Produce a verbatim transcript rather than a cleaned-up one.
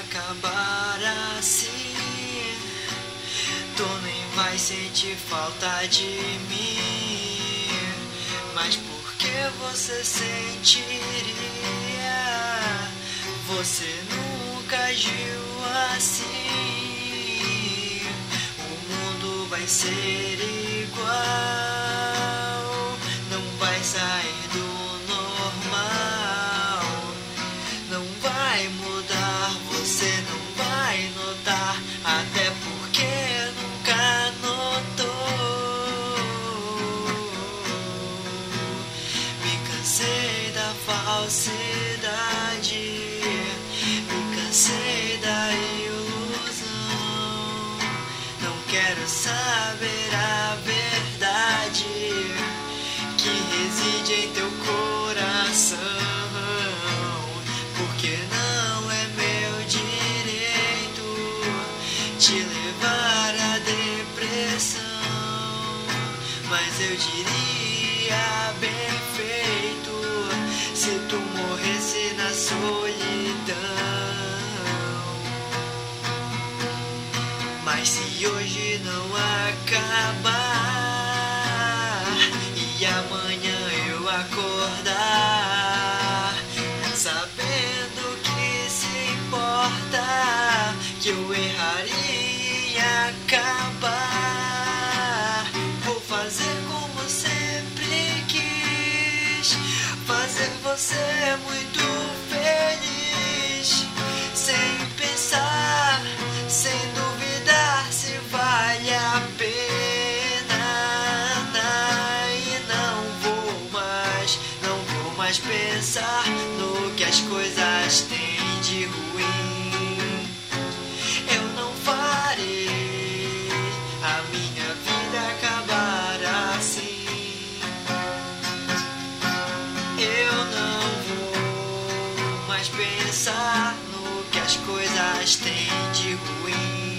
acabar assim, tu nem vai sentir falta de mim. Mas por que você sentiria? Você nunca agiu assim. O mundo vai ser igual, não vai sair do normal, não vai mudar, você não vai notar, até porque nunca notou. Me cansei da falsidade, me cansei da ilusão, não quero saber a verdade que reside em teu coração, porque não é meu direito te levar à depressão, mas eu diria bem feito se tu morresse na solidão. Mas se hoje não acabar e amanhã eu acordar sabendo que se importa que eu erraria e acabar, vou fazer como sempre quis, fazer você muito feliz, sem pensar, sem duvidar se vale a pena. E não vou mais, não vou mais pensar no que as coisas têm de ruim. Eu não farei a minha vida acabar assim. Eu não vou mais pensar no que as coisas têm de ruim.